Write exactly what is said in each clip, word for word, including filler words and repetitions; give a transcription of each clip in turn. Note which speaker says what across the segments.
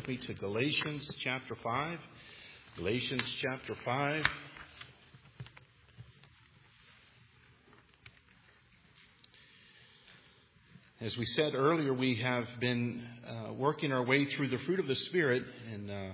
Speaker 1: with me to Galatians chapter five. Galatians chapter five. As we said earlier, we have been uh, working our way through the fruit of the Spirit, and uh,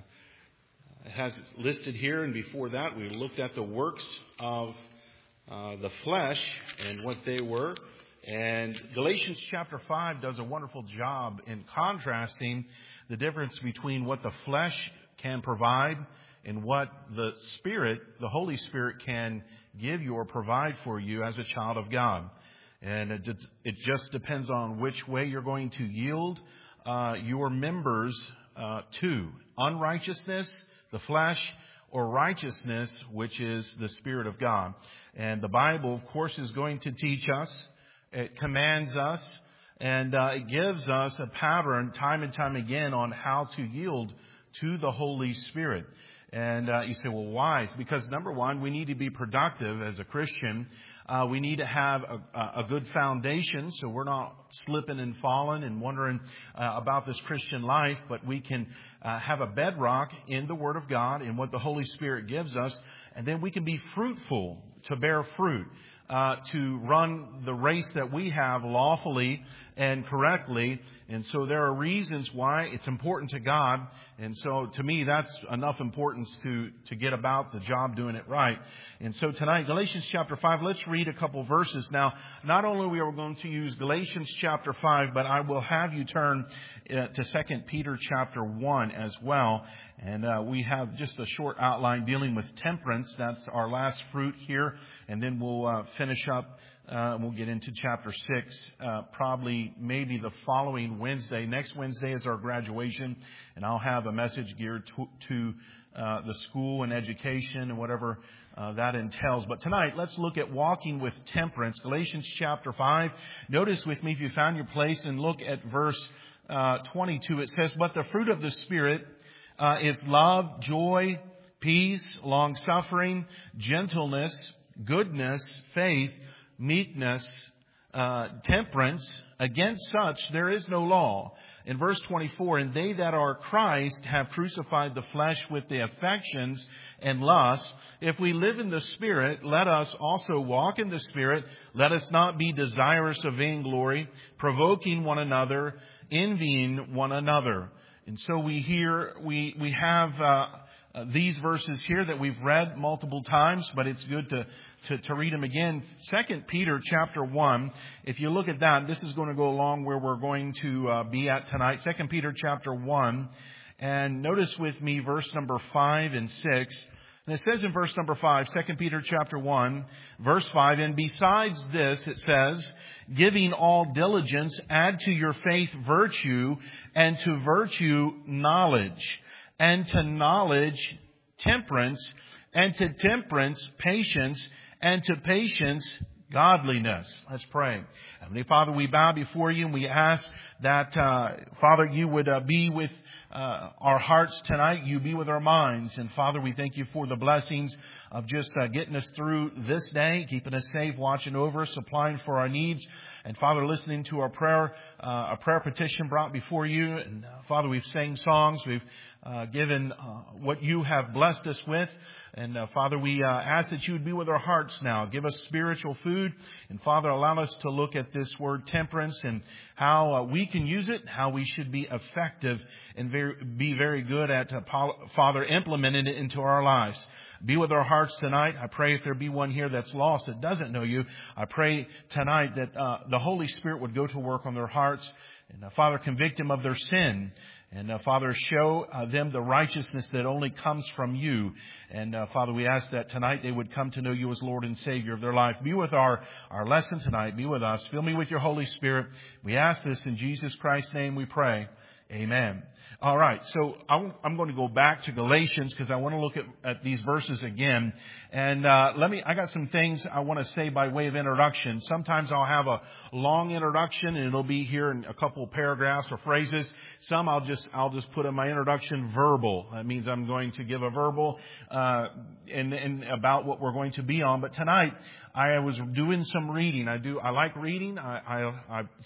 Speaker 1: it has it listed here. And before that, we looked at the works of uh, the flesh and what they were. And Galatians chapter five does a wonderful job in contrasting the difference between what the flesh can provide and what the Spirit, the Holy Spirit, can give you or provide for you as a child of God. And it, it just depends on which way you're going to yield uh, your members uh, to. Unrighteousness, the flesh, or righteousness, which is the Spirit of God. And the Bible, of course, is going to teach us. It commands us, and uh, it gives us a pattern time and time again on how to yield to the Holy Spirit. And uh, you say, well, why? It's because, number one, we need to be productive as a Christian. Uh, we need to have a, a good foundation so we're not slipping and falling and wondering uh, about this Christian life, but we can uh, have a bedrock in the Word of God and what the Holy Spirit gives us, and then we can be fruitful to bear fruit. Uh, to run the race that we have lawfully and correctly. And so there are reasons why it's important to God. And so to me, that's enough importance to, to get about the job doing it right. And so tonight, Galatians chapter five, let's read a couple verses. Now, not only are we going to use Galatians chapter five, but I will have you turn uh, to Second Peter chapter one as well. And uh, we have just a short outline dealing with temperance. That's our last fruit here. And then we'll uh, finish up. Uh, we'll get into chapter six, uh, probably maybe the following Wednesday. Next Wednesday is our graduation. And I'll have a message geared to, to uh, the school and education and whatever uh, that entails. But tonight, let's look at walking with temperance. Galatians chapter five. Notice with me if you found your place and look at verse uh, twenty-two. It says, "But the fruit of the Spirit Uh, is love, joy, peace, long-suffering, gentleness, goodness, faith, meekness, uh, temperance. Against such there is no law." In verse twenty-four, "And they that are Christ have crucified the flesh with the affections and lusts. If we live in the Spirit, let us also walk in the Spirit. Let us not be desirous of vainglory, provoking one another, envying one another." And so we hear, we, we have uh, uh, these verses here that we've read multiple times, but it's good to, to, to read them again. Second Peter chapter one, if you look at that, this is going to go along where we're going to uh, be at tonight. Second Peter chapter one, and notice with me verse number five and six. And it says in verse number five, Second Peter chapter one, verse five, "And besides this," it says, "giving all diligence, add to your faith virtue, and to virtue knowledge, and to knowledge temperance, and to temperance patience, and to patience godliness." Let's pray. Heavenly Father, we bow before you and we ask that, uh, Father, you would uh, be with uh, our hearts tonight. You be with our minds. And Father, we thank you for the blessings of just uh, getting us through this day, keeping us safe, watching over us, supplying for our needs. And Father, listening to our prayer, uh, a prayer petition brought before you. And uh, Father, we've sang songs. We've uh, given uh, what you have blessed us with. And uh, Father, we uh, ask that you would be with our hearts now. Give us spiritual food. And Father, allow us to look at this word temperance and how uh, we can use it, how we should be effective and very, be very good at, uh, Father, implementing it into our lives. Be with our hearts tonight. I pray if there be one here that's lost, that doesn't know you, I pray tonight that uh, the Holy Spirit would go to work on their hearts. And uh, Father, convict them of their sin. And uh, Father, show uh, them the righteousness that only comes from you. And uh, Father, we ask that tonight they would come to know you as Lord and Savior of their life. Be with our, our lesson tonight. Be with us. Fill me with your Holy Spirit. We ask this in Jesus Christ's name we pray. Amen. All right, so I'm going to go back to Galatians because I want to look at, at these verses again. And uh, let me, I got some things I want to say by way of introduction. Sometimes I'll have a long introduction and it'll be here in a couple of paragraphs or phrases. Some I'll just, I'll just put in my introduction verbal. That means I'm going to give a verbal uh, and, and about what we're going to be on. But tonight I was doing some reading. I do, I like reading. I, I, I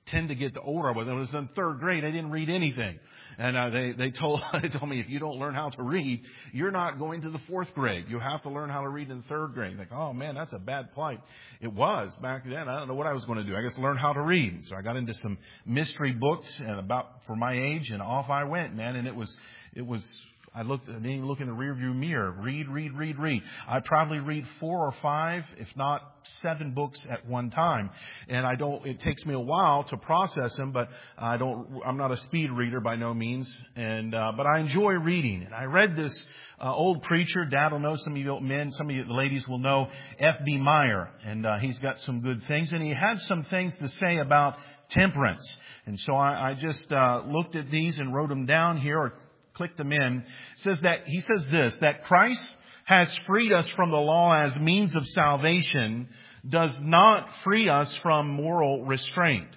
Speaker 1: tend to get the older I was. When I was in third grade, I didn't read anything. And uh, they, they told they told me, if you don't learn how to read, you're not going to the fourth grade. You have to learn how to read in third grade. Like, oh, man, that's a bad plight. It was back then. I don't know what I was going to do. I guess learn how to read. So I got into some mystery books and about for my age, and off I went, man. And it was it was. I looked, I didn't even look in the rearview mirror. Read, read, read, read. I probably read four or five, if not seven books at one time. And I don't, it takes me a while to process them, but I don't, I'm not a speed reader by no means. And, uh, but I enjoy reading. And I read this, uh, old preacher. Dad will know, some of you men, some of you ladies will know F B Meyer. And, uh, he's got some good things. And he had some things to say about temperance. And so I, I just, uh, looked at these and wrote them down here, or click them in. It says that he says this, that Christ has freed us from the law as means of salvation does not free us from moral restraint,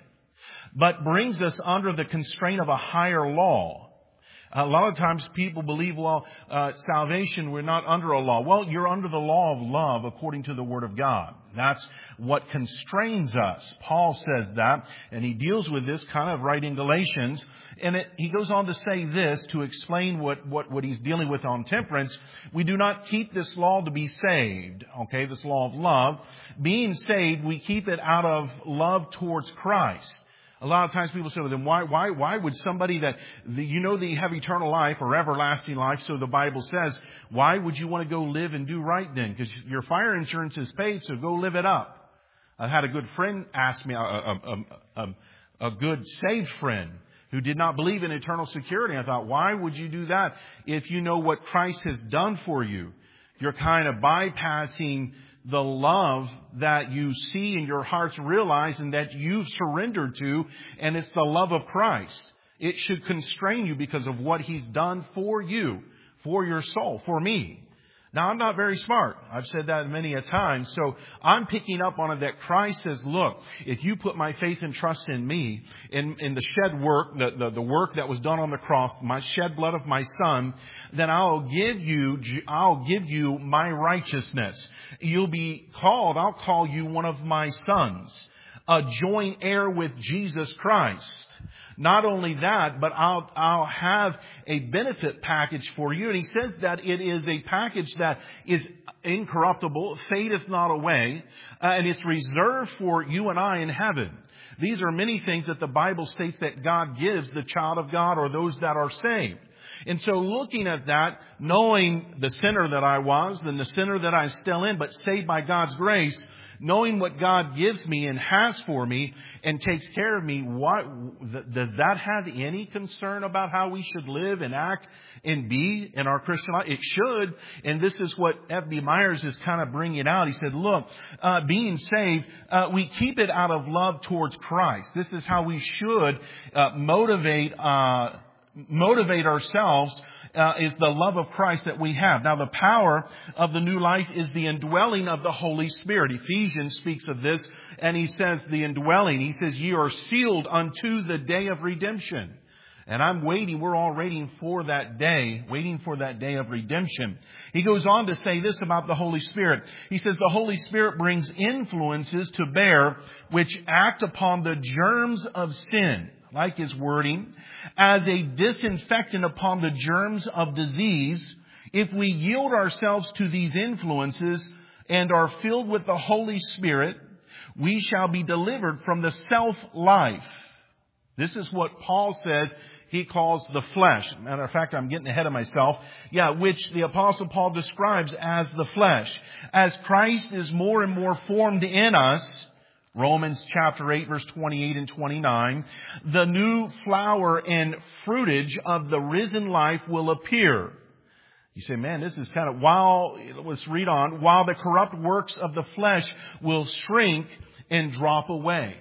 Speaker 1: but brings us under the constraint of a higher law. A lot of times people believe, well, uh, salvation, we're not under a law. Well, you're under the law of love according to the Word of God. That's what constrains us. Paul says that, and he deals with this kind of right in Galatians. And it, he goes on to say this to explain what, what, what he's dealing with on temperance. We do not keep this law to be saved. Okay, this law of love. Being saved, we keep it out of love towards Christ. A lot of times people say, well, then why, why, why would somebody that, the, you know that you have eternal life or everlasting life, so the Bible says, why would you want to go live and do right then? Because your fire insurance is paid, so go live it up. I had a good friend ask me, a, a, a, a, a good saved friend, who did not believe in eternal security. I thought, why would you do that if you know what Christ has done for you? You're kind of bypassing the love that you see in your hearts realize and that you've surrendered to, and it's the love of Christ. It should constrain you because of what He's done for you, for your soul, for me. Now, I'm not very smart. I've said that many a time. So I'm picking up on it that Christ says, look, if you put my faith and trust in me, in, in the shed work, the, the, the work that was done on the cross, my shed blood of my Son, then I'll give you, I'll give you my righteousness. You'll be called, I'll call you one of my sons, a joint heir with Jesus Christ. Not only that, but I'll, I'll have a benefit package for you. And he says that it is a package that is incorruptible, fadeth not away, uh, and it's reserved for you and I in heaven. These are many things that the Bible states that God gives the child of God or those that are saved. And so looking at that, knowing the sinner that I was and the sinner that I'm still in, but saved by God's grace, knowing what God gives me and has for me and takes care of me, what, does that have any concern about how we should live and act and be in our Christian life? It should. And this is what F B Myers is kind of bringing out. He said, look, uh, being saved, uh, we keep it out of love towards Christ. This is how we should uh, motivate uh, motivate ourselves. Uh, is the love of Christ that we have. Now, the power of the new life is the indwelling of the Holy Spirit. Ephesians speaks of this, and he says the indwelling. He says, ye are sealed unto the day of redemption. And I'm waiting, we're all waiting for that day, waiting for that day of redemption. He goes on to say this about the Holy Spirit. He says the Holy Spirit brings influences to bear which act upon the germs of sin, like his wording, as a disinfectant upon the germs of disease. If we yield ourselves to these influences and are filled with the Holy Spirit, we shall be delivered from the self-life. This is what Paul says he calls the flesh. Matter of fact, I'm getting ahead of myself. Yeah, which the Apostle Paul describes as the flesh. As Christ is more and more formed in us, Romans chapter eight, verse twenty-eight and twenty-nine, the new flower and fruitage of the risen life will appear. You say, man, this is kind of, while, let's read on, while the corrupt works of the flesh will shrink and drop away.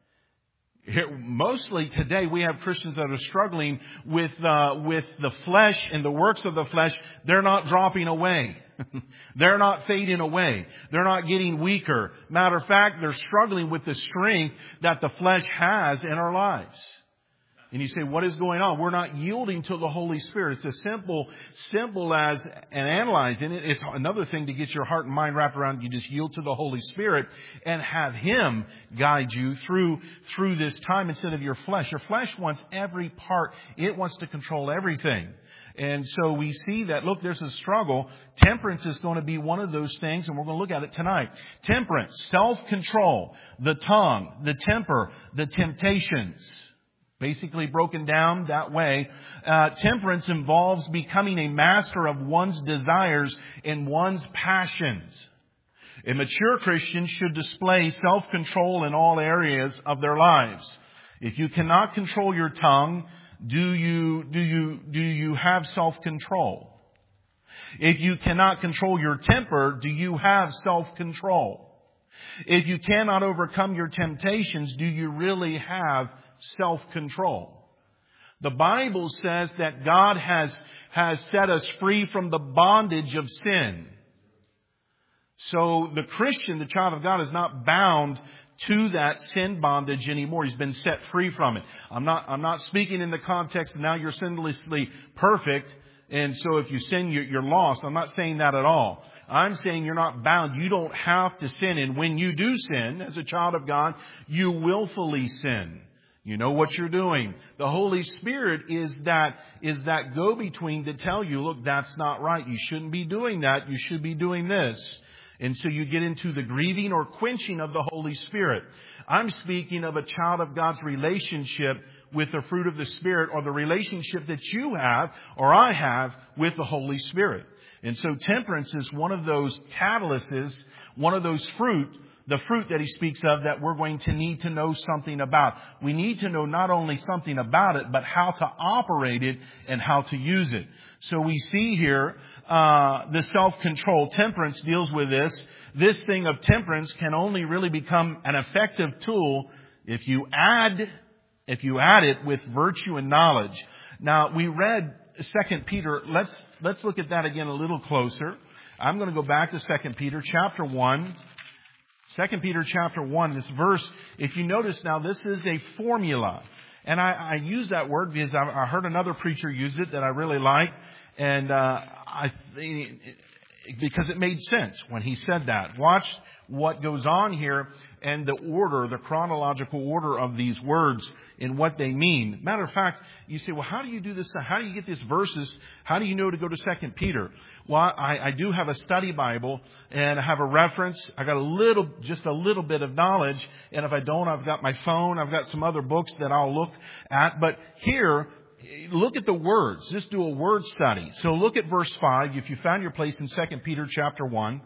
Speaker 1: Here, mostly today we have Christians that are struggling with uh, with the flesh and the works of the flesh. They're not dropping away. They're not fading away. They're not getting weaker. Matter of fact, they're struggling with the strength that the flesh has in our lives.
Speaker 2: And you say, what is going on? We're not yielding to the Holy Spirit. It's as simple, simple as, and analyzing it, it's another thing to get your heart and mind wrapped around. You just yield to the Holy Spirit and have Him guide you through, through this time instead of your flesh. Your flesh wants every part. It wants to control everything. And so we see that, look, there's a struggle. Temperance is going to be one of those things, and we're going to look at it tonight. Temperance, self-control, the tongue, the temper, the temptations. Basically broken down that way. Uh, temperance involves becoming a master of one's desires and one's passions. A mature Christian should display self-control in all areas of their lives. If you cannot control your tongue, do you, do you, do you have self-control? If you cannot control your temper, do you have self-control? If you cannot overcome your temptations, do you really have self-control? The Bible says that God has, has set us free from the bondage of sin. So the Christian, the child of God, is not bound to that sin bondage anymore. He's been set free from it. I'm not, I'm not speaking in the context of now you're sinlessly perfect, and so if you sin, you're, you're lost. I'm not saying that at all. I'm saying you're not bound. You don't have to sin. And when you do sin, as a child of God, you willfully sin. You know what you're doing. The Holy Spirit is that, is that go-between to tell you, look, that's not right. You shouldn't be doing that. You should be doing this. And so you get into the grieving or quenching of the Holy Spirit. I'm speaking of a child of God's relationship with the fruit of the Spirit, or the relationship that you have or I have with the Holy Spirit. And so temperance is one of those catalysts, one of those fruit, the fruit that he speaks of, that we're going to need to know something about. We need to know not only something about it, but how to operate it and how to use it. So we see here uh the self-control. Temperance deals with this. This thing of temperance can only really become an effective tool if you add, if you add it with virtue and knowledge. Now, we read Second Peter. Let's, let's look at that again a little closer. I'm going to go back to Second Peter chapter one. Second Peter chapter one, this verse, if you notice now, this is a formula. And I, I use that word because I, I heard another preacher use it that I really like. And uh, I think because it made sense when he said that. Watch what goes on here and the order, the chronological order of these words and what they mean. Matter of fact, you say, well, how do you do this? How do you get these verses? How do you know to go to Second Peter? Well, I, I do have a study Bible and I have a reference. I got a little, just a little bit of knowledge. And if I don't, I've got my phone. I've got some other books that I'll look at. But here, look at the words. Just do a word study. So look at verse five. If you found your place in Second Peter chapter one.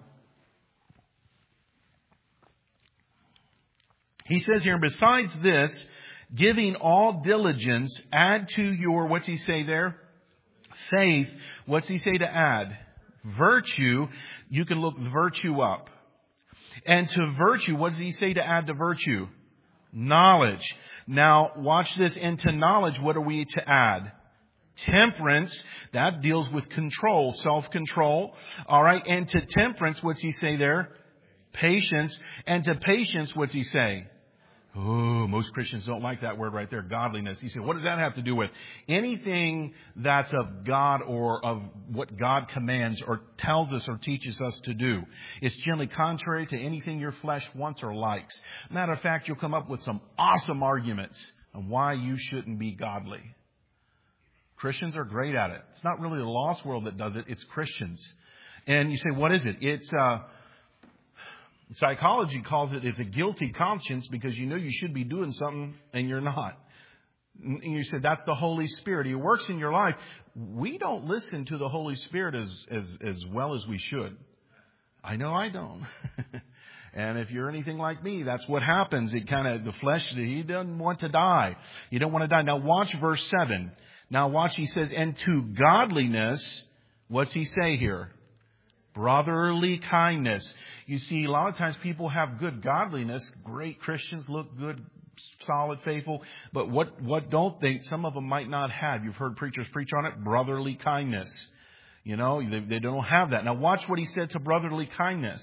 Speaker 2: He says here, besides this, giving all diligence, add to your, what's he say there? Faith. What's he say to add? Virtue. You can look virtue up. And to virtue, what does he say to add to virtue? Knowledge. Now, watch this. And to knowledge, what are we to add? Temperance. That deals with control, self-control. All right. And to temperance, what's he say there? Patience. And to patience, what's he say? Oh, most Christians don't like that word right there, godliness. He said, what does that have to do with? Anything that's of God or of what God commands or tells us or teaches us to do. It's generally contrary to anything your flesh wants or likes. Matter of fact, you'll come up with some awesome arguments on why you shouldn't be godly. Christians are great at it. It's not really the lost world that does it. It's Christians. And you say, what is it? It's, uh, psychology calls it, it's a guilty conscience because you know you should be doing something and you're not. And you said that's the Holy Spirit. He works in your life. We don't listen to the Holy Spirit as, as, as well as we should. I know I don't. And if you're anything like me, that's what happens. It kind of, the flesh, he doesn't want to die. You don't want to die. Now watch verse seven. Now watch, he says, and to godliness, what's he say here? Brotherly kindness. You see, a lot of times people have good godliness. Great Christians look good, solid, faithful. But what, what don't they? Some of them might not have. You've heard preachers preach on it. Brotherly kindness. You know, they, they don't have that. Now watch what he said to brotherly kindness.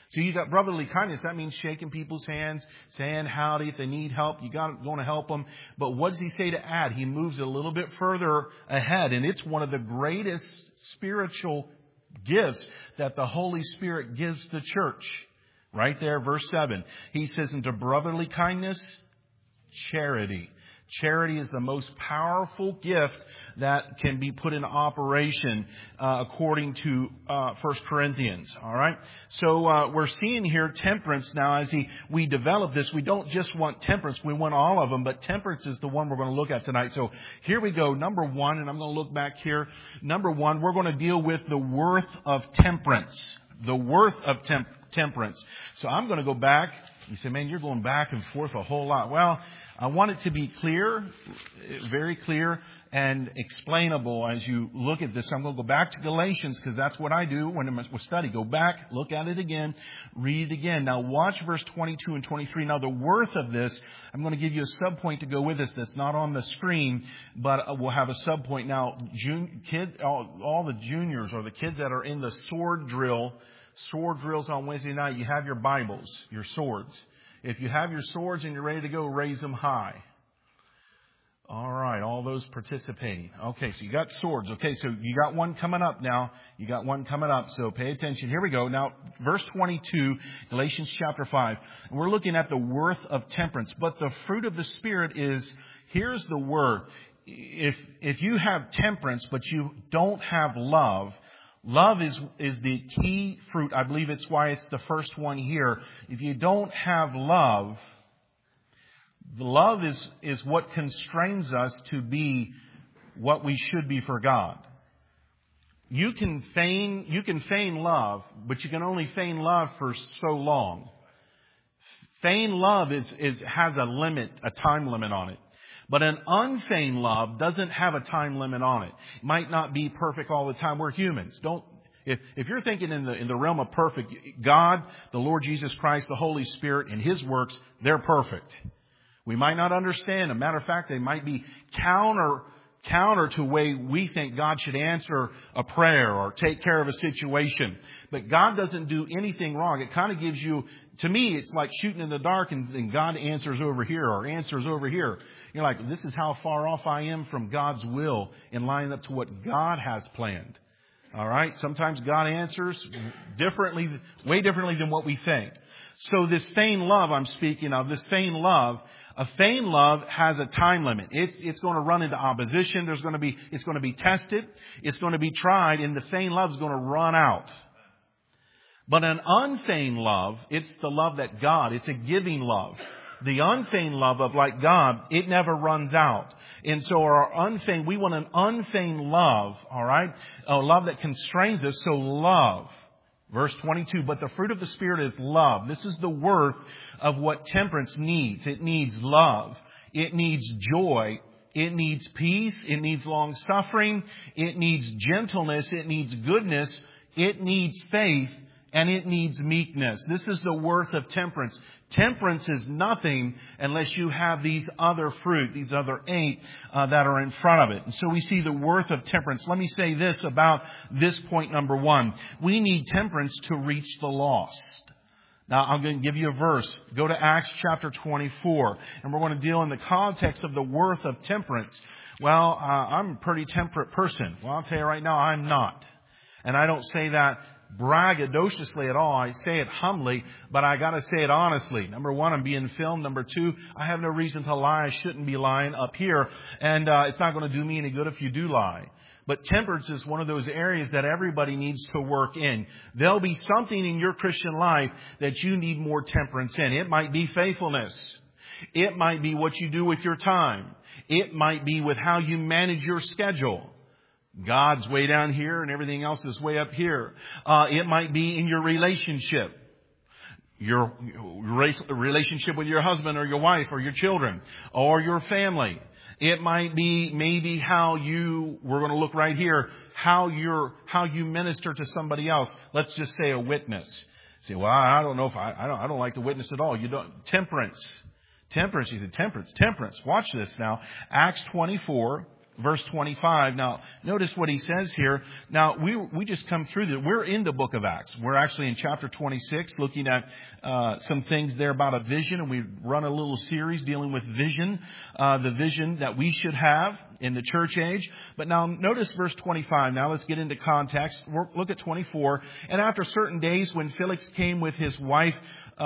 Speaker 2: So you got brotherly kindness. That means shaking people's hands, saying howdy. If they need help, you got going to help them. But what does he say to add? He moves a little bit further ahead. And it's one of the greatest spiritual gifts that the Holy Spirit gives the church. Right there, verse seven. He says, into brotherly kindness, charity. Charity is the most powerful gift that can be put in operation uh, according to uh, First Corinthians. All right. So uh, we're seeing here temperance now. As he, we develop this, we don't just want temperance. We want all of them. But temperance is the one we're going to look at tonight. So here we go. Number one, and I'm going to look back here. Number one, we're going to deal with the worth of temperance. The worth of temp- temperance. So I'm going to go back. You say, man, you're going back and forth a whole lot. Well, I want it to be clear, very clear and explainable as you look at this. I'm going to go back to Galatians because that's what I do when I study. Go back, look at it again, read it again. Now watch verse twenty-two and twenty-three. Now the worth of this, I'm going to give you a subpoint to go with this that's not on the screen, but we'll have a subpoint. Now, jun- kid, all, all the juniors or the kids that are in the sword drill, sword drills on Wednesday night, you have your Bibles, your swords. If you have your swords and you're ready to go, raise them high. All right, all those participating. Okay, so you got swords. Okay, so you got one coming up now. You got one coming up, so pay attention. Here we go. Now, verse twenty-two, Galatians chapter five. And we're looking at the worth of temperance. But the fruit of the Spirit is, here's the worth. If, if you have temperance, but you don't have love, love is, is the key fruit. I believe it's why it's the first one here. If you don't have love, love is, is what constrains us to be what we should be for God. You can feign, you can feign love, but you can only feign love for so long. Feign love is, is, has a limit, a time limit on it. But an unfeigned love doesn't have a time limit on it. It might not be perfect all the time. We're humans. Don't, if, if you're thinking in the, in the realm of perfect, God, the Lord Jesus Christ, the Holy Spirit, and His works, they're perfect. We might not understand them. Matter of fact, they might be counter, counter to the way we think God should answer a prayer or take care of a situation. But God doesn't do anything wrong. It kind of gives you, to me, it's like shooting in the dark and, and God answers over here or answers over here. You're like, this is how far off I am from God's will in lining up to what God has planned. All right. Sometimes God answers differently, way differently than what we think. So this feigned love I'm speaking of, this feigned love, a feigned love has a time limit. It's, it's going to run into opposition. There's going to be, it's going to be tested. It's going to be tried, and the feigned love is going to run out. But an unfeigned love, it's the love that God, it's a giving love. The unfeigned love of like God, it never runs out. And so our unfeigned, we want an unfeigned love, all right? A love that constrains us, so love. Verse twenty-two, but the fruit of the Spirit is love. This is the worth of what temperance needs. It needs love. It needs joy. It needs peace. It needs long suffering. It needs gentleness. It needs goodness. It needs faith. And it needs meekness. This is the worth of temperance. Temperance is nothing unless you have these other fruit, these other eight uh, that are in front of it. And so we see the worth of temperance. Let me say this about this point number one. We need temperance to reach the lost. Now, I'm going to give you a verse. Go to Acts chapter twenty-four. And we're going to deal in the context of the worth of temperance. Well, uh, I'm a pretty temperate person. Well, I'll tell you right now, I'm not. And I don't say that braggadociously at all. I say it humbly, but I got to say it honestly. Number one, I'm being filmed. Number two, I have no reason to lie. I shouldn't be lying up here. And uh, it's not going to do me any good if you do lie. But temperance is one of those areas that everybody needs to work in. There'll be something in your Christian life that you need more temperance in. It might be faithfulness. It might be what you do with your time. It might be with how you manage your schedule. God's way down here and everything else is way up here. Uh, it might be in your relationship. Your relationship with your husband or your wife or your children or your family. It might be maybe how you, we're going to look right here, how you're, how you minister to somebody else. Let's just say a witness. Say, well, I don't know if I, I don't, I don't like to witness at all. You don't, temperance. Temperance, he said, temperance, temperance. Watch this now. Acts twenty-four. verse twenty-five. Now, notice what he says here. Now, we we just come through that. We're in the book of Acts. We're actually in chapter twenty-six, looking at uh, some things there about a vision. And we run a little series dealing with vision, uh, the vision that we should have in the church age. But now, notice verse twenty-five. Now, let's get into context. We're, look at twenty-four. And after certain days, when Felix came with his wife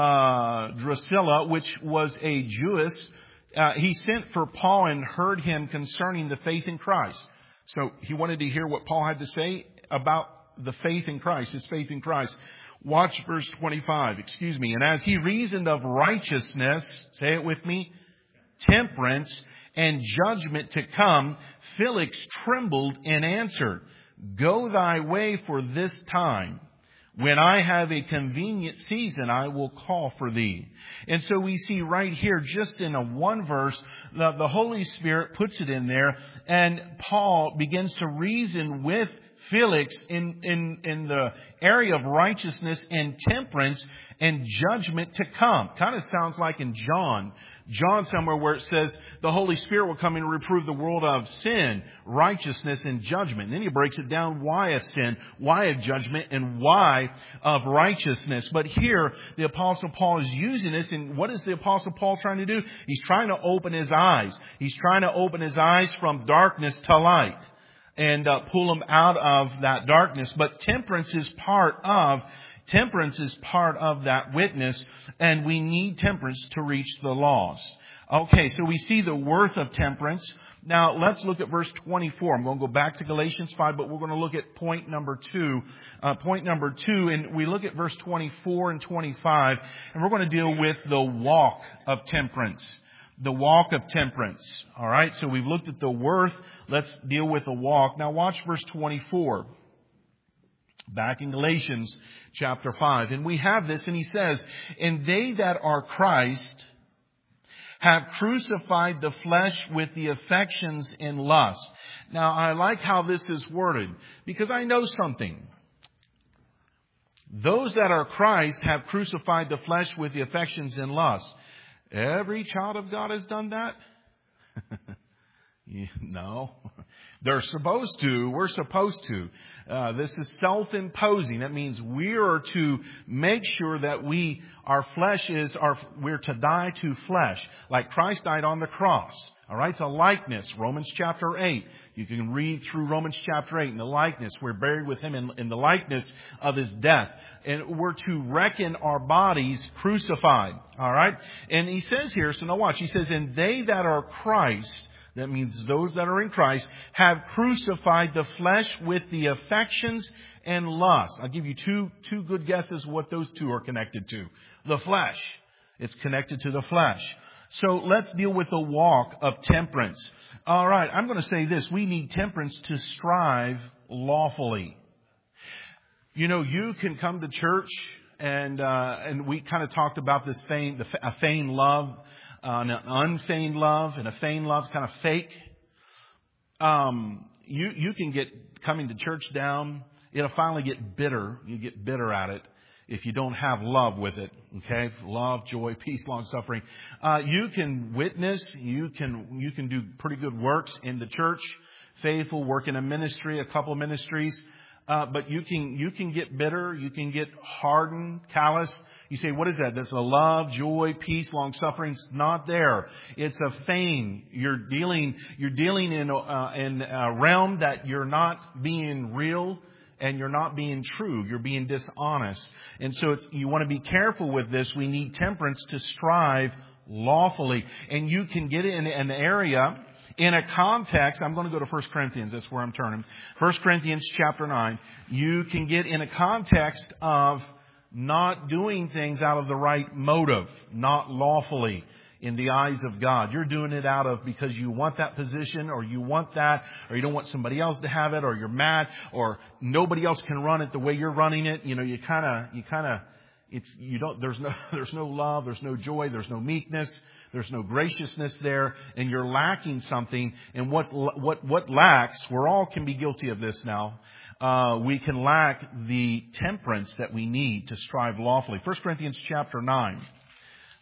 Speaker 2: uh, Drusilla, which was a Jewess, Uh, he sent for Paul and heard him concerning the faith in Christ. So he wanted to hear what Paul had to say about the faith in Christ, his faith in Christ. Watch verse twenty-five, excuse me. And as he reasoned of righteousness, say it with me, temperance and judgment to come, Felix trembled and answered, Go thy way for this time. When I have a convenient season, I will call for thee. And so we see right here, just in a one verse, the, the Holy Spirit puts it in there, and Paul begins to reason with Felix in, in, in the area of righteousness and temperance and judgment to come. Kind of sounds like in John. John somewhere where it says the Holy Spirit will come and reprove the world of sin, righteousness, and judgment. And then he breaks it down why of sin, why of judgment, and why of righteousness. But here, the Apostle Paul is using this. And what is the Apostle Paul trying to do? He's trying to open his eyes. He's trying to open his eyes from darkness to light, and uh, pull them out of that darkness. But temperance is part of, temperance is part of that witness, and we need temperance to reach the lost. Okay, so we see the worth of temperance. Now, let's look at verse twenty-four. I'm going to go back to Galatians five, but we're going to look at point number two. Uh, point number two, and we look at verse twenty-four and twenty-five, and we're going to deal with the walk of temperance. The walk of temperance. All right, so we've looked at the worth. Let's deal with the walk. Now watch verse twenty-four. Back in Galatians chapter five. And we have this, and he says, And they that are Christ have crucified the flesh with the affections and lust. Now I like how this is worded, because I know something. Those that are Christ have crucified the flesh with the affections and lust. Every child of God has done that? No. They're supposed to. We're supposed to. Uh, this is self-imposing. That means we are to make sure that we, our flesh is, our, we're to die to flesh. Like Christ died on the cross. All right, it's a likeness. Romans chapter eight. You can read through Romans chapter eight in the likeness. We're buried with Him in, in the likeness of His death. And we're to reckon our bodies crucified. All right. And He says here, so now watch. He says, And they that are Christ, that means those that are in Christ, have crucified the flesh with the affections and lusts. I'll give you two, two good guesses what those two are connected to. The flesh. It's connected to the flesh. So let's deal with the walk of temperance. All right, I'm going to say this. We need temperance to strive lawfully. You know, you can come to church, and uh, and we kind of talked about this feigned, the, a feigned love, uh, an unfeigned love, and a feigned love is kind of fake. Um, you you can get coming to church down. It'll finally get bitter. You get bitter at it if you don't have love with it. Okay, love, joy, peace, long suffering. Uh, you can witness. You can you can do pretty good works in the church, faithful, work in a ministry, a couple of ministries. Uh, but you can you can get bitter. You can get hardened, callous. You say, what is that? That's a love, joy, peace, long suffering. It's not there. It's a feign. You're dealing you're dealing in uh, in a realm that you're not being real. And you're not being true. You're being dishonest. And so it's, you want to be careful with this. We need temperance to strive lawfully. And you can get in an area, in a context. I'm going to go to First Corinthians. That's where I'm turning. First Corinthians chapter nine. You can get in a context of not doing things out of the right motive, not lawfully. In the eyes of God. You're doing it out of because you want that position, or you want that, or you don't want somebody else to have it, or you're mad, or nobody else can run it the way you're running it. You know, you kind of, you kind of, it's, you don't, there's no, there's no love, there's no joy, there's no meekness, there's no graciousness there, and you're lacking something. And what, what, what lacks, we're all can be guilty of this now. Uh, we can lack the temperance that we need to strive lawfully. First Corinthians chapter nine.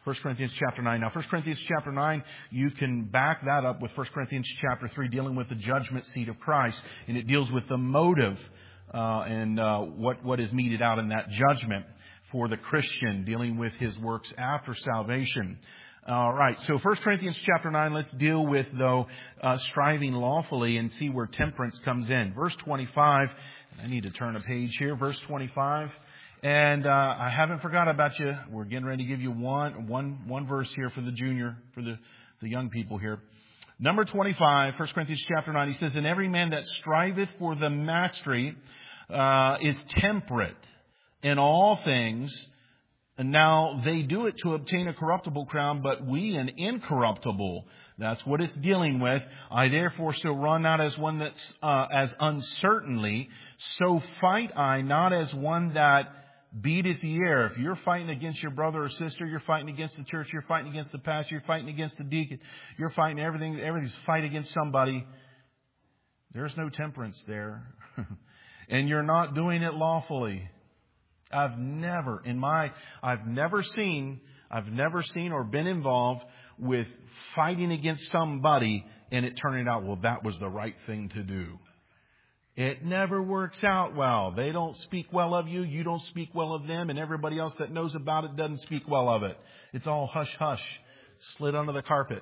Speaker 2: First Corinthians chapter nine. Now, First Corinthians chapter nine, you can back that up with First Corinthians chapter three, dealing with the judgment seat of Christ. And it deals with the motive uh, and uh, what, what is meted out in that judgment for the Christian, dealing with his works after salvation. All right, so First Corinthians chapter nine, let's deal with, though, uh, striving lawfully and see where temperance comes in. Verse twenty-five, I need to turn a page here, verse twenty-five. And uh, I haven't forgot about you. We're getting ready to give you one, one, one verse here for the junior, for the, the young people here. Number twenty-five, First Corinthians chapter nine, he says, "And every man that striveth for the mastery uh, is temperate in all things. And now they do it to obtain a corruptible crown, but we an incorruptible." That's what it's dealing with. "I therefore so run not as one that's uh, as uncertainly, so fight I not as one that beateth the air." If you're fighting against your brother or sister, you're fighting against the church, you're fighting against the pastor, you're fighting against the deacon, you're fighting everything, everything's fight against somebody. There's no temperance there. And you're not doing it lawfully. I've never, in my, I've never seen, I've never seen or been involved with fighting against somebody and it turning out, well, that was the right thing to do. It never works out well. They don't speak well of you. You don't speak well of them. And everybody else that knows about it doesn't speak well of it. It's all hush hush, slid under the carpet.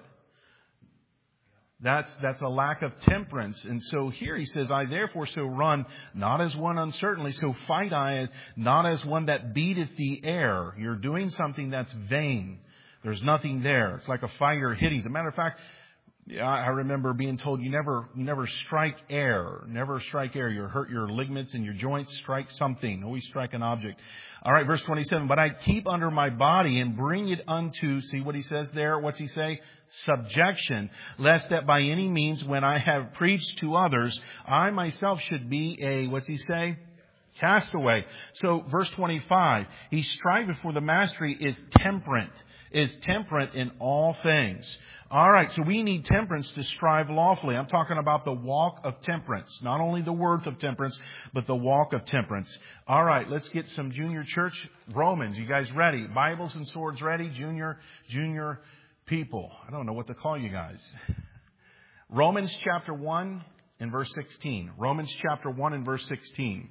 Speaker 2: That's, that's a lack of temperance. And so here he says, "I therefore so run, not as one uncertainly, so fight I, not as one that beateth the air." You're doing something that's vain. There's nothing there. It's like a fighter hitting. As a matter of fact, I remember being told you never, you never strike air. Never strike air. You hurt your ligaments and your joints. Strike something. Always strike an object. All right, verse twenty-seven. "But I keep under my body and bring it unto," see what he says there? What's he say? "Subjection, lest that by any means when I have preached to others, I myself should be a," what's he say? "Castaway." So verse twenty-five, he striveth for the mastery is temperate. Is temperate in all things. All right, so we need temperance to strive lawfully. I'm talking about the walk of temperance. Not only the worth of temperance, but the walk of temperance. All right, let's get some junior church. Romans, you guys ready? Bibles and swords ready? Junior, junior people. I don't know what to call you guys. Romans chapter one and verse sixteen. Romans chapter one and verse sixteen.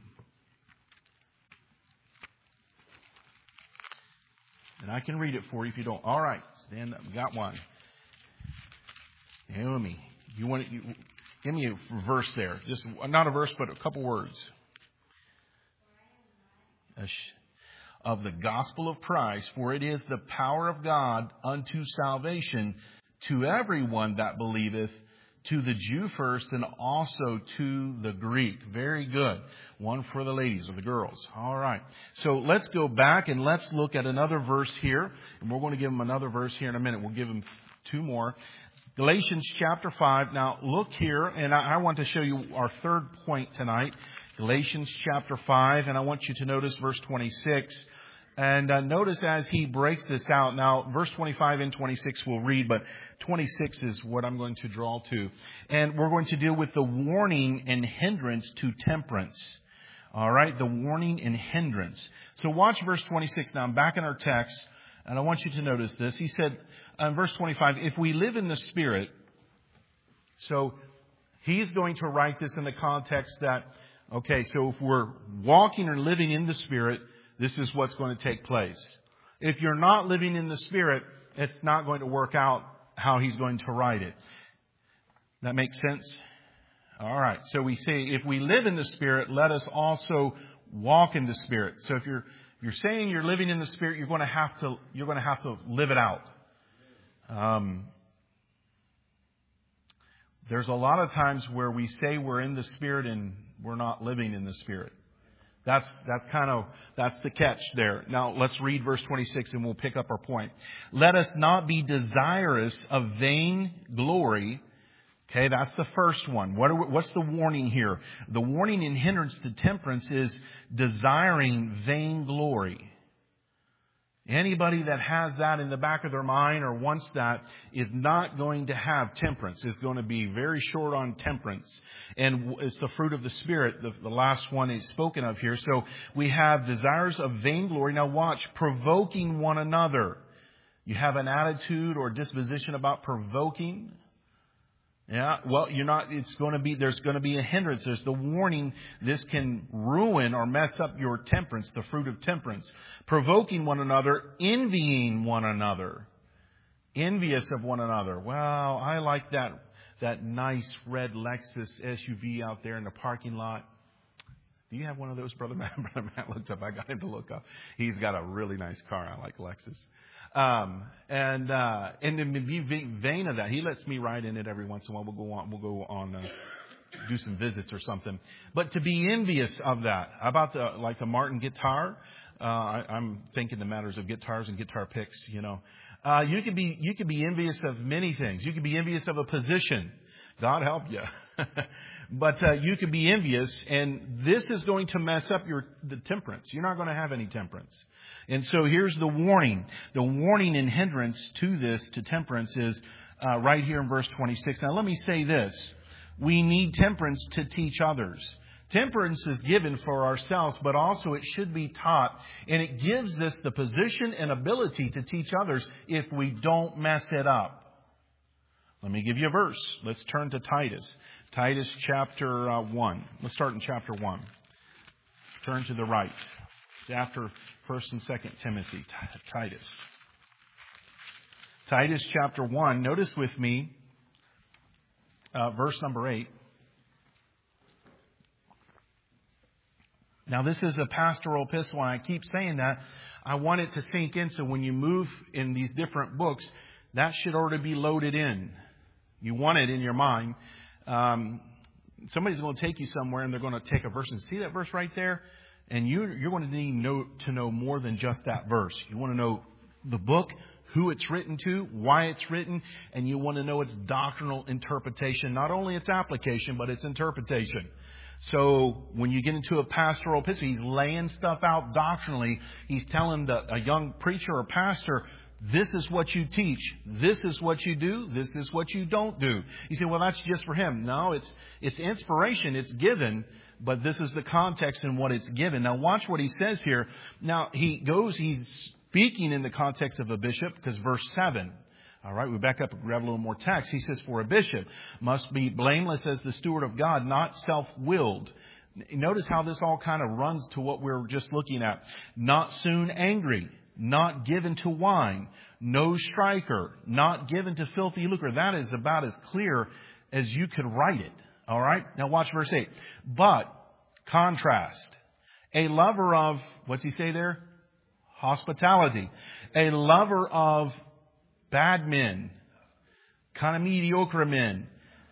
Speaker 2: And I can read it for you if you don't. All right, stand up. Got one. Hey, me. You want to, you, give me a verse there. Just not a verse, but a couple words. "Of the gospel of Christ, for it is the power of God unto salvation to everyone that believeth, to the Jew first, and also to the Greek." Very good. One for the ladies or the girls. All right. So let's go back and let's look at another verse here. And we're going to give them another verse here in a minute. We'll give them two more. Galatians chapter five. Now look here, and I want to show you our third point tonight. Galatians chapter five, and I want you to notice verse twenty-six. And uh, notice as he breaks this out. Now, verse twenty-five and twenty-six we'll read, but twenty-six is what I'm going to draw to. And we're going to deal with the warning and hindrance to temperance. All right, the warning and hindrance. So watch verse twenty-six. Now, I'm back in our text, and I want you to notice this. He said, in verse twenty-five, "If we live in the Spirit," so he's going to write this in the context that, okay, so if we're walking or living in the Spirit, this is what's going to take place. If you're not living in the Spirit, it's not going to work out how he's going to write it. That makes sense? All right. So we say, if we live in the Spirit, let us also walk in the Spirit. So if you're if you're saying you're living in the Spirit, you're going to have to you're going to have to live it out. Um, there's a lot of times where we say we're in the Spirit and we're not living in the Spirit. That's, that's kind of, that's the catch there. Now let's read verse twenty-six and we'll pick up our point. "Let us not be desirous of vain glory." Okay, that's the first one. What are we, what's the warning here? The warning and hindrance to temperance is desiring vain glory. Anybody that has that in the back of their mind or wants that is not going to have temperance. Is going to be very short on temperance. And it's the fruit of the Spirit, the, the last one is spoken of here. So we have desires of vainglory. Now watch, provoking one another. You have an attitude or disposition about provoking. Yeah, well, you're not, it's going to be, there's going to be a hindrance. There's the warning. This can ruin or mess up your temperance, the fruit of temperance. Provoking one another, envying one another. Envious of one another. Well, I like that, that nice red Lexus S U V out there in the parking lot. Do you have one of those, Brother Matt? Brother Matt looked up. I got him to look up. He's got a really nice car. I like Lexus. Um, and, uh, and in the vein of that, he lets me ride in it every once in a while. We'll go on, we'll go on, uh, do some visits or something. But to be envious of that, how about the, like the Martin guitar? Uh, I, I'm thinking the matters of guitars and guitar picks, you know. Uh, you could be, you could be envious of many things. You could be envious of a position. God help you. But uh, you could be envious, and this is going to mess up your the temperance. You're not going to have any temperance. And so here's the warning. The warning and hindrance to this, to temperance, is uh, right here in verse twenty-six. Now let me say this. We need temperance to teach others. Temperance is given for ourselves, but also it should be taught. And it gives us the position and ability to teach others if we don't mess it up. Let me give you a verse. Let's turn to Titus. Titus chapter uh, one. Let's start in chapter one. Turn to the right. It's after First and Second Timothy. Titus. Titus chapter one. Notice with me uh, verse number eight. Now this is a pastoral epistle, and I keep saying that. I want it to sink in, so when you move in these different books, that should already be loaded in. You want it in your mind. Um, somebody's going to take you somewhere, and they're going to take a verse and see that verse right there, and you, you're going to need know, to know more than just that verse. You want to know the book, who it's written to, why it's written, and you want to know its doctrinal interpretation, not only its application, but its interpretation. So when you get into a pastoral epistle, he's laying stuff out doctrinally. He's telling the, a young preacher or pastor, this is what you teach. This is what you do. This is what you don't do. You say, well, that's just for him. No, it's it's inspiration. It's given, but this is the context in what it's given. Now, watch what he says here. Now, he goes, he's speaking in the context of a bishop, because verse seven. All right, we back up and grab a little more text. He says, for a bishop must be blameless as the steward of God, not self-willed. Notice how this all kind of runs to what we're just looking at. Not soon angry. Not given to wine, no striker, not given to filthy lucre. That is about as clear as you could write it. All right. Now watch verse eight. But, contrast, a lover of, what's he say there? Hospitality. A lover of bad men, kind of mediocre men,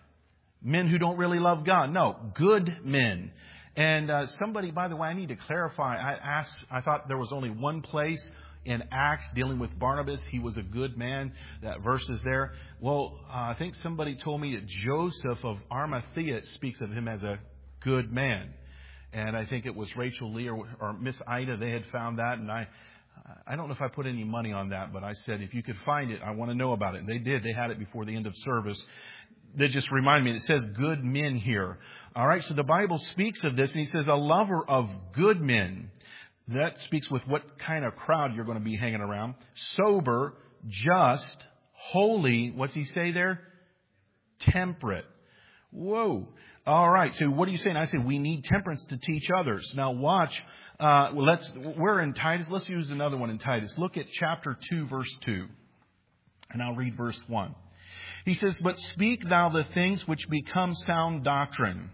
Speaker 2: men who don't really love God. No, good men. And uh, somebody, by the way, I need to clarify. I asked, I thought there was only one place in Acts dealing with Barnabas. He was a good man. That verse is there. Well, uh, I think somebody told me that Joseph of Arimathea speaks of him as a good man. And I think it was Rachel Lee or, or Miss Ida. They had found that. And I, I don't know if I put any money on that, but I said, if you could find it, I want to know about it. And they did. They had it before the end of service. They just remind me, it says good men here. All right, so the Bible speaks of this, and he says a lover of good men. That speaks with what kind of crowd you're going to be hanging around. Sober, just, holy. What's he say there? Temperate. Whoa. All right, so what are you saying? I said we need temperance to teach others. Now watch. Uh, well, let's. We're in Titus. Let's use another one in Titus. Look at chapter two, verse two. And I'll read verse one. He says, but speak thou the things which become sound doctrine.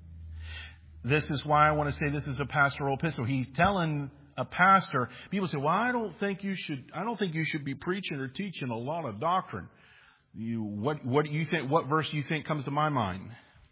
Speaker 2: This is why I want to say this is a pastoral epistle. He's telling a pastor. People say, well, I don't think you should, I don't think you should be preaching or teaching a lot of doctrine. You, what, what do you think, what verse do you think comes to my mind?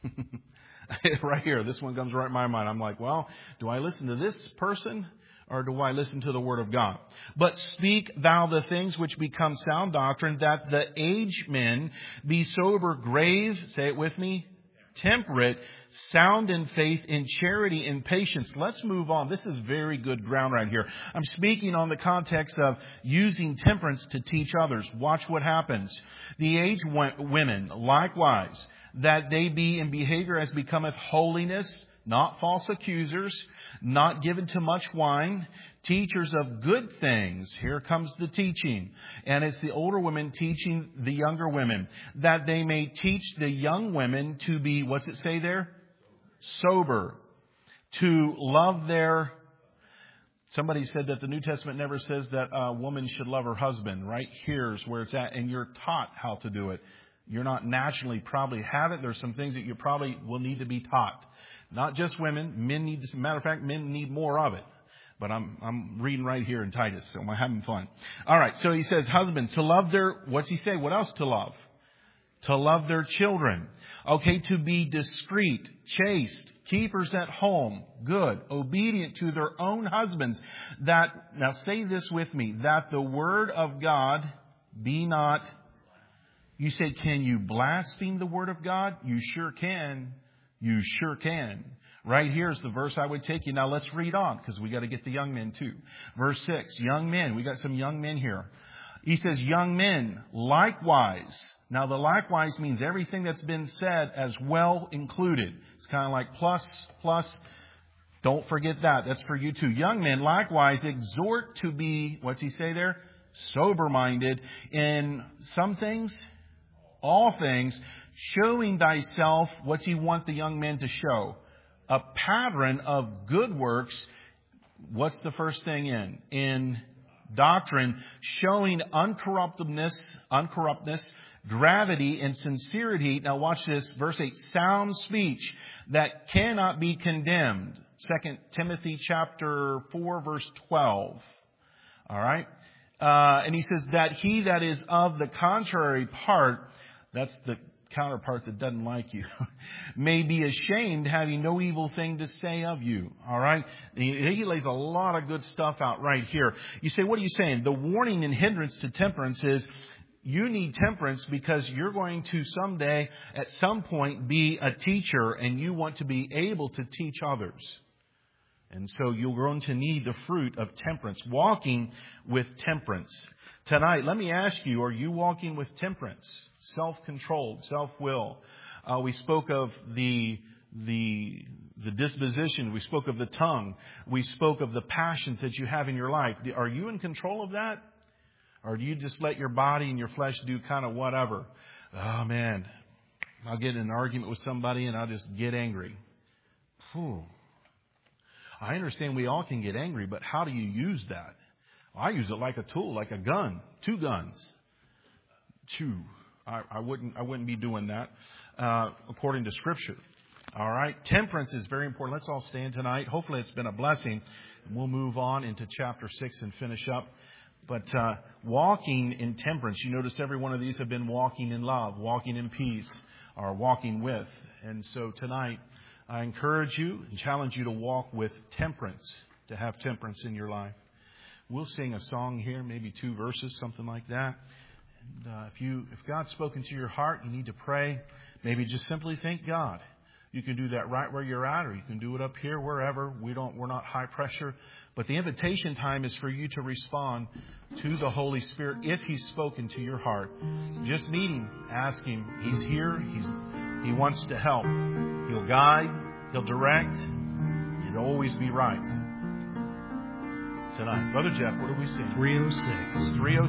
Speaker 2: Right here. This one comes right in my mind. I'm like, well, do I listen to this person? Or do I listen to the Word of God? But speak thou the things which become sound doctrine, that the aged men be sober, grave, say it with me, temperate, sound in faith, in charity, in patience. Let's move on. This is very good ground right here. I'm speaking on the context of using temperance to teach others. Watch what happens. The aged women, likewise, that they be in behavior as becometh holiness, not false accusers, not given to much wine, teachers of good things. Here comes the teaching. And it's the older women teaching the younger women, that they may teach the young women to be, what's it say there? Sober. To love their... Somebody said that the New Testament never says that a woman should love her husband. Right here's where it's at. And you're taught how to do it. You're not naturally probably have it. There's some things that you probably will need to be taught. Not just women. Men need, as a matter of fact, men need more of it. But I'm, I'm reading right here in Titus, so I'm having fun. All right. So he says, husbands, to love their, what's he say? What else to love? To love their children. Okay. To be discreet, chaste, keepers at home, good, obedient to their own husbands. That, now say this with me, that the word of God be not. You say, can you blaspheme the word of God? You sure can. You sure can. Right here's the verse I would take you. Now let's read on, because we got to get the young men too. Verse six, young men. We got some young men here. He says, young men, likewise. Now the likewise means everything that's been said as well included. It's kind of like plus, plus. Don't forget that. That's for you too. Young men, likewise, exhort to be, what's he say there? Sober-minded in some things, all things, showing thyself. What's he want the young men to show? A pattern of good works. What's the first thing in? In doctrine, showing uncorruptedness, uncorruptness, gravity and sincerity. Now watch this, verse eight, sound speech that cannot be condemned. Second Timothy chapter four, verse twelve. All right. Uh, and he says that he that is of the contrary part, that's the counterpart that doesn't like you, may be ashamed, having no evil thing to say of you. All right. He, he lays a lot of good stuff out right here. You say, what are you saying? The warning and hindrance to temperance is you need temperance because you're going to someday, at some point, be a teacher and you want to be able to teach others. And so you're going to need the fruit of temperance, walking with temperance. Tonight, let me ask you, are you walking with temperance? Self-controlled, self-will. Uh, we spoke of the, the, the disposition. We spoke of the tongue. We spoke of the passions that you have in your life. Are you in control of that? Or do you just let your body and your flesh do kind of whatever? Oh, man, I'll get in an argument with somebody and I'll just get angry. Whew. I understand we all can get angry, but how do you use that? Well, I use it like a tool, like a gun, two guns. Chew. I, I wouldn't. I wouldn't be doing that uh, according to Scripture. All right. Temperance is very important. Let's all stand tonight. Hopefully, it's been a blessing. We'll move on into chapter six and finish up. But uh, walking in temperance, you notice every one of these have been walking in love, walking in peace, or walking with. And so tonight, I encourage you and challenge you to walk with temperance, to have temperance in your life. We'll sing a song here, maybe two verses, something like that. And uh, if you, if God's spoken to your heart, you need to pray. Maybe just simply thank God. You can do that right where you're at, or you can do it up here, wherever. We don't, we're not high pressure. But the invitation time is for you to respond to the Holy Spirit if He's spoken to your heart. Just meet Him, ask Him. He's here. He's, He wants to help. He'll guide. He'll direct. It'll always be right. Tonight, Brother Jeff, what do we sing?
Speaker 3: three oh six.
Speaker 2: three oh